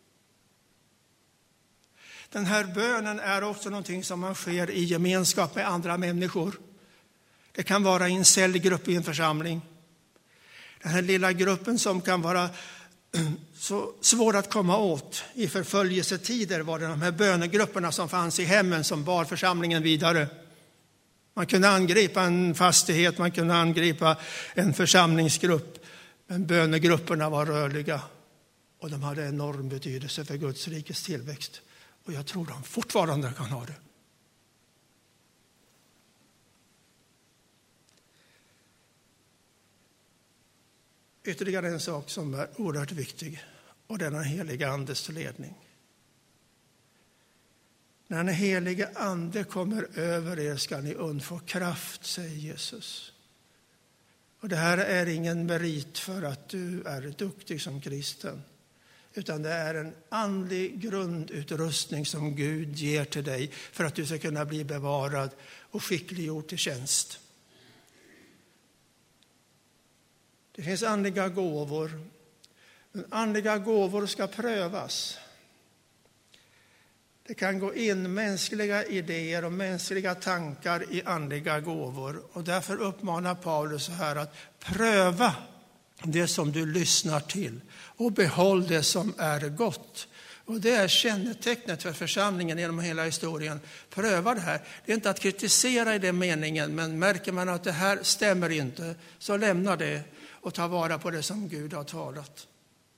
Den här bönen är också någonting som man sker i gemenskap med andra människor. Det kan vara i en cellgrupp i en församling. Den här lilla gruppen som kan vara så svår att komma åt. I förföljelsetider var det de här bönegrupperna som fanns i hemmen som bar församlingen vidare. Man kunde angripa en fastighet, man kunde angripa en församlingsgrupp. Men bönegrupperna var rörliga och de hade enorm betydelse för Guds rikes tillväxt. Och jag tror de fortfarande kan ha det. Ytterligare en sak som är oerhört viktig, och det är den heliga andes ledning. När den heliga ande kommer över er ska ni undfå kraft, säger Jesus. Och det här är ingen merit för att du är duktig som kristen. Utan det är en andlig grundutrustning som Gud ger till dig för att du ska kunna bli bevarad och skickliggjord till tjänst. Det finns andliga gåvor. Men andliga gåvor ska prövas. Det kan gå in mänskliga idéer och mänskliga tankar i andliga gåvor. Och därför uppmanar Paulus så här att pröva det som du lyssnar till och behåll det som är gott. Och det är kännetecknet för församlingen genom hela historien. Pröva det här. Det är inte att kritisera i den meningen, men märker man att det här stämmer inte, så lämna det och ta vara på det som Gud har talat.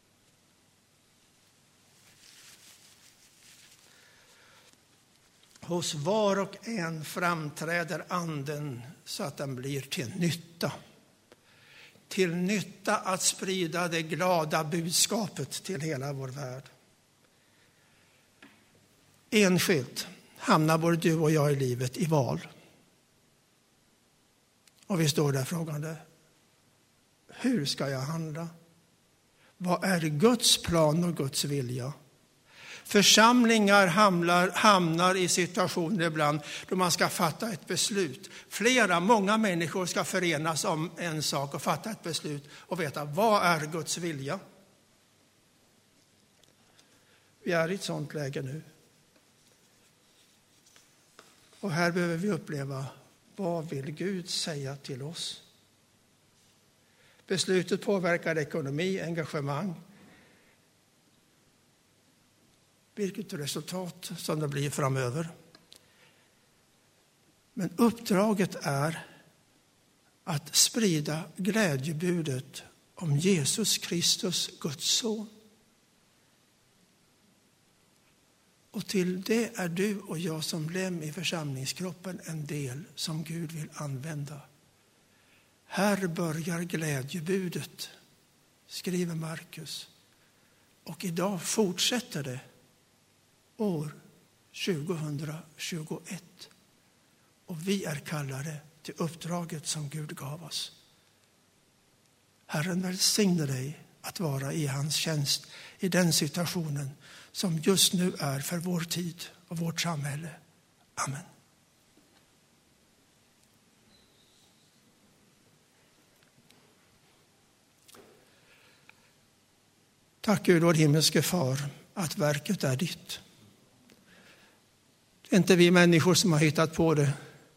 Hos var och en framträder anden så att den blir till nytta. till nytta att sprida det glada budskapet till hela vår värld. Enskilt hamnar både du och jag i livet i val. Och vi står där frågande: hur ska jag handla? Vad är Guds plan och Guds vilja? Församlingar hamnar i situationer ibland då man ska fatta ett beslut. Många människor ska förenas om en sak och fatta ett beslut och veta vad är Guds vilja. Vi är i ett sådant läge nu. Och här behöver vi uppleva: vad vill Gud säga till oss? Beslutet påverkar ekonomi, engagemang. Vilket resultat som det blir framöver. Men uppdraget är att sprida glädjebudet om Jesus Kristus, Guds son. Och till det är du och jag som lem i församlingskroppen en del som Gud vill använda. Här börjar glädjebudet, skriver Markus. Och idag fortsätter det år 2021. Och vi är kallade till uppdraget som Gud gav oss. Herren välsigne dig att vara i hans tjänst i den situationen som just nu är för vår tid och vårt samhälle. Amen. Tack Gud, vår himmelske far, att verket är ditt. Det är inte vi människor som har hittat på det.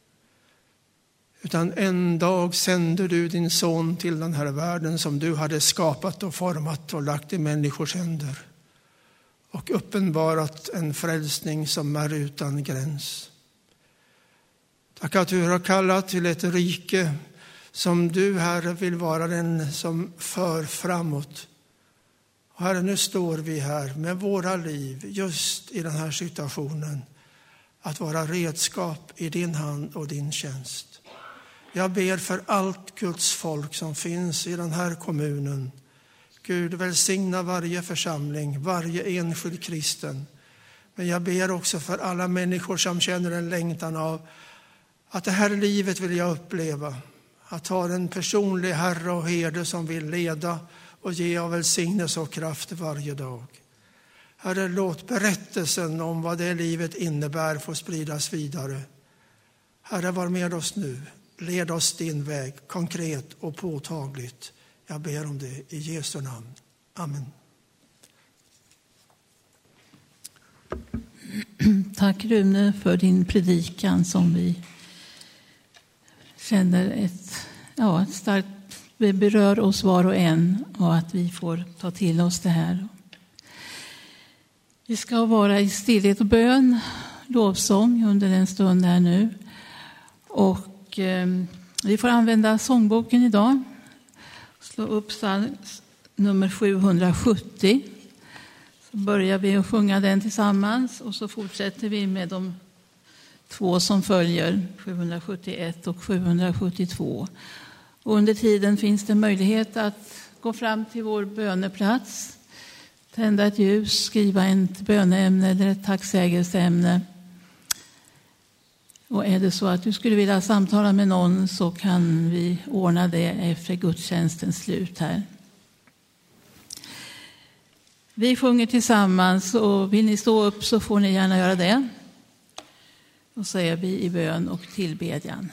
Utan en dag sände du din son till den här världen som du hade skapat och format och lagt i människors händer. Och uppenbarat en frälsning som är utan gräns. Tack att du har kallat till ett rike som du, Herre, vill vara den som för framåt. Och Herre, nu står vi här med våra liv just i den här situationen. Att vara redskap i din hand och din tjänst. Jag ber för allt Guds folk som finns i den här kommunen. Gud, välsigna varje församling, varje enskild kristen. Men jag ber också för alla människor som känner en längtan av att det här livet vill jag uppleva. Att ha en personlig herre och herde som vill leda och ge av välsignelse och kraft varje dag. Herre, låt berättelsen om vad det livet innebär få spridas vidare. Herre, var med oss nu. Led oss din väg, konkret och påtagligt. Jag ber om det i Jesu namn. Amen. Tack Rune för din predikan som vi känner ett starkt berör oss var och en och att vi får ta till oss det här. Vi ska vara i stillhet och bön, lovsång under en stund här nu. Och vi får använda sångboken idag. Slå upp psalm nummer 770. Så börjar vi att sjunga den tillsammans och så fortsätter vi med de två som följer, 771 och 772. Och under tiden finns det möjlighet att gå fram till vår böneplats, tända ett ljus, skriva ett böneämne eller ett tacksägelseämne. Och är det så att du skulle vilja samtala med någon så kan vi ordna det efter gudstjänstens slut här. Vi sjunger tillsammans och vill ni stå upp så får ni gärna göra det. Och så är vi i bön och tillbedjan.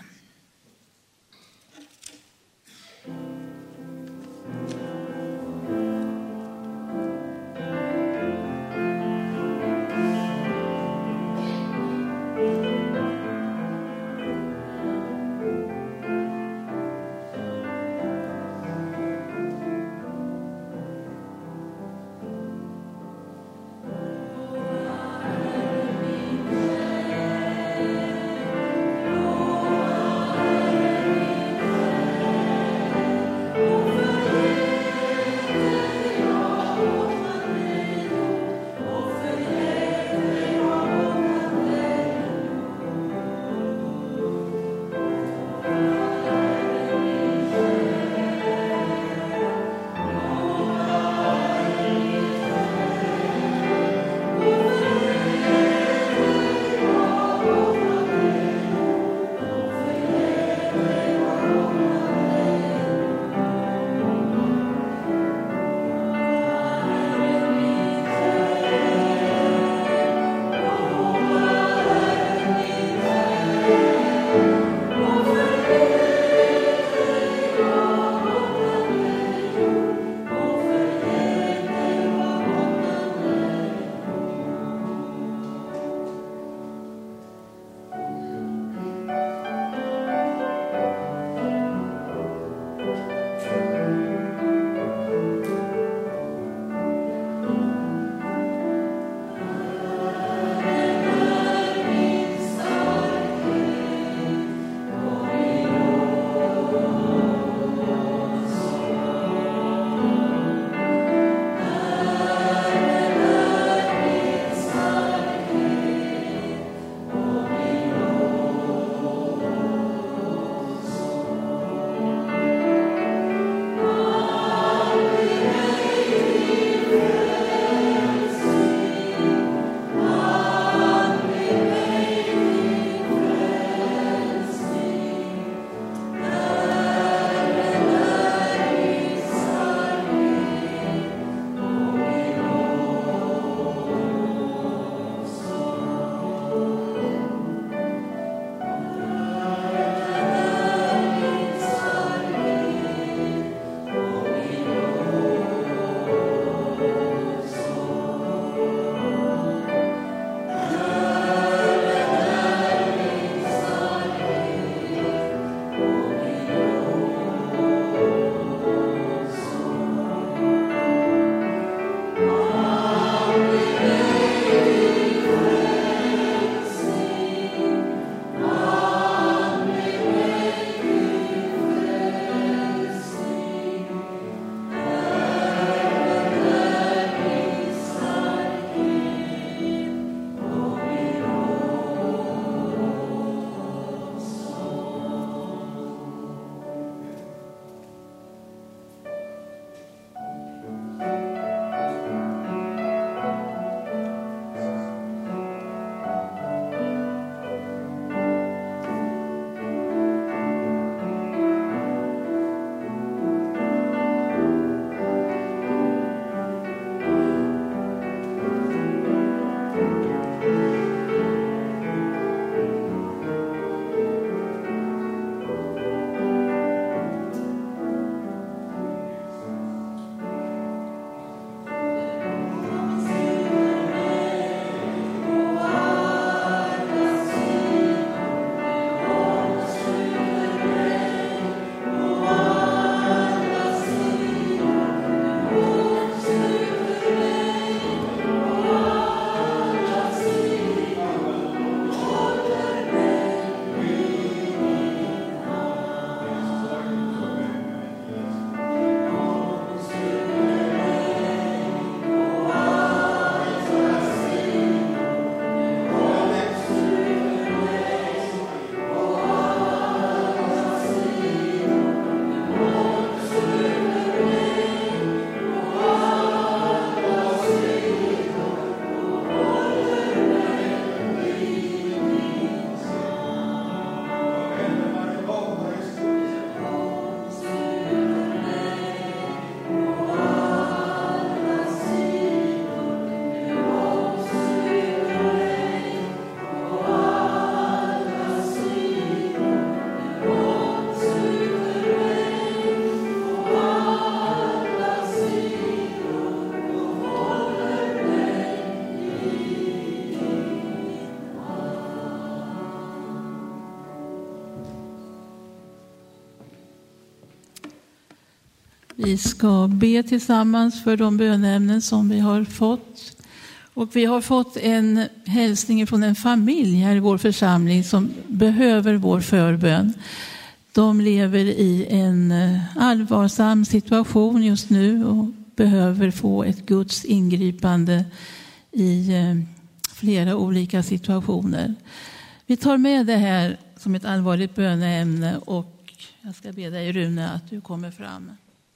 Vi ska be tillsammans för de bönämnen som vi har fått. Och vi har fått en hälsning från en familj här i vår församling som behöver vår förbön. De lever i en allvarsam situation just nu och behöver få ett Guds ingripande i flera olika situationer. Vi tar med det här som ett allvarligt böneämne och jag ska be dig, Rune, att du kommer fram.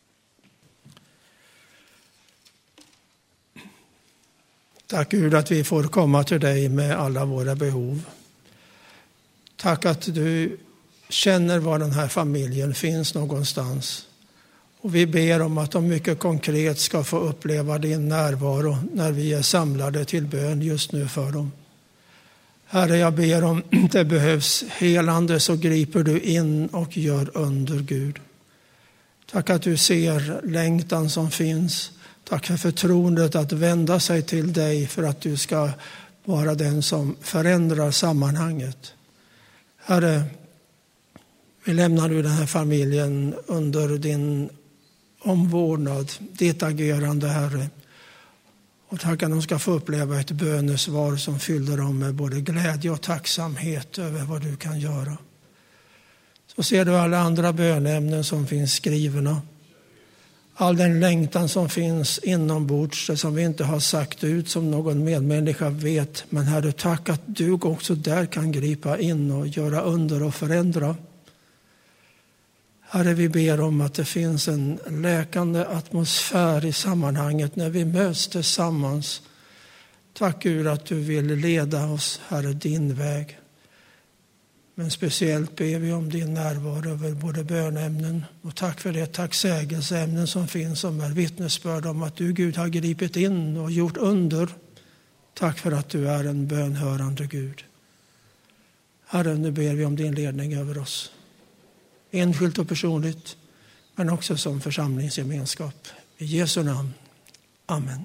Tack Gud att vi får komma till dig med alla våra behov. Tack att du känner var den här familjen finns någonstans. Och vi ber om att de mycket konkret ska få uppleva din närvaro när vi är samlade till bön just nu för dem. Herre, jag ber om det behövs helande så griper du in och gör under, Gud. Tack att du ser längtan som finns. Tack för förtroendet att vända sig till dig för att du ska vara den som förändrar sammanhanget. Herre, vi lämnar nu den här familjen under din omvårdnad, ditt agerande, Herre. Och tack att de ska få uppleva ett bönesvar som fyller dem med både glädje och tacksamhet över vad du kan göra. Så ser du alla andra bönämnen som finns skrivna. All den längtan som finns inombords, det som vi inte har sagt ut som någon medmänniska vet. Men Herre, tack att du också där kan gripa in och göra under och förändra. Herre, vi ber om att det finns en läkande atmosfär i sammanhanget när vi möts tillsammans. Tack Gud att du vill leda oss, Herre, din väg. Men speciellt ber vi om din närvaro över både bönämnen och tack för det tacksägelseämnen som finns som är vittnesbörd om att du, Gud, har gripit in och gjort under. Tack för att du är en bönhörande Gud. Herre, nu ber vi om din ledning över oss. Enskilt och personligt, men också som församlingsgemenskap. I Jesu namn. Amen.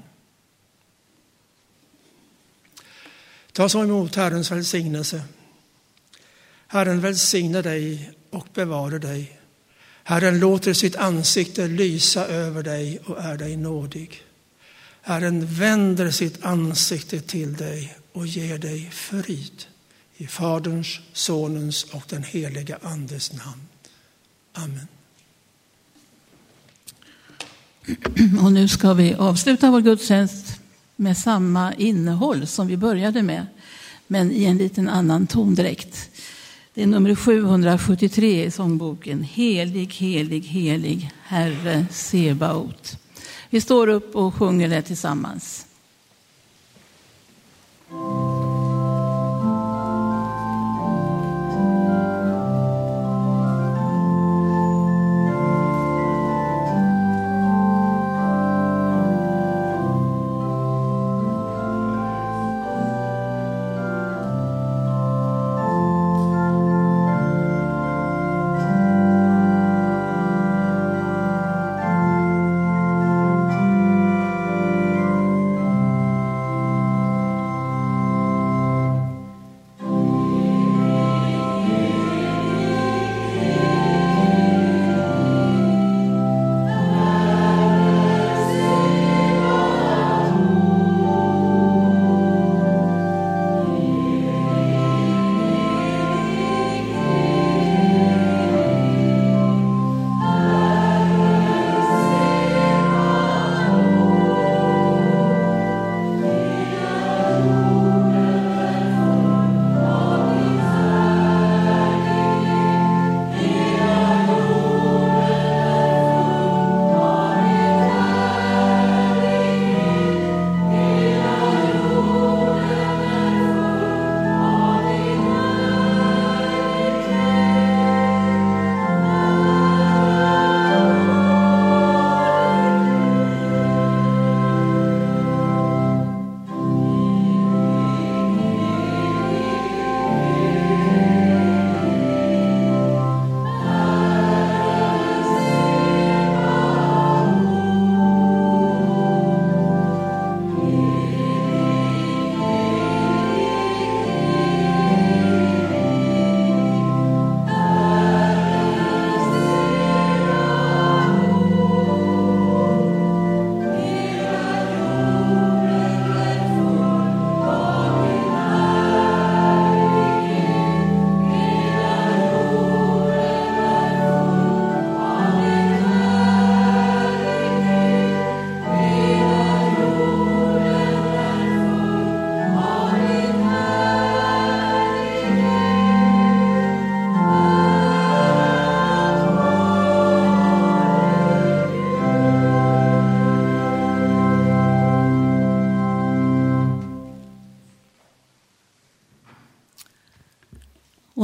Ta så emot Herrens välsignelse. Herren välsignar dig och bevarar dig. Herren låter sitt ansikte lysa över dig och är dig nådig. Herren vänder sitt ansikte till dig och ger dig frid. I Faderns, Sonens och den heliga Andes namn. Amen. Och nu ska vi avsluta vår gudstjänst med samma innehåll som vi började med, men i en liten annan tondräkt. Det är nummer 773 i sångboken. Helig, helig, helig, Herre Sebaot. Vi står upp och sjunger det tillsammans.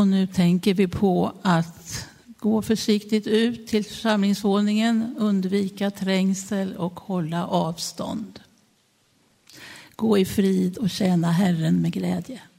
Och nu tänker vi på att gå försiktigt ut till församlingsvåningen, undvika trängsel och hålla avstånd. Gå i frid och tjäna Herren med glädje.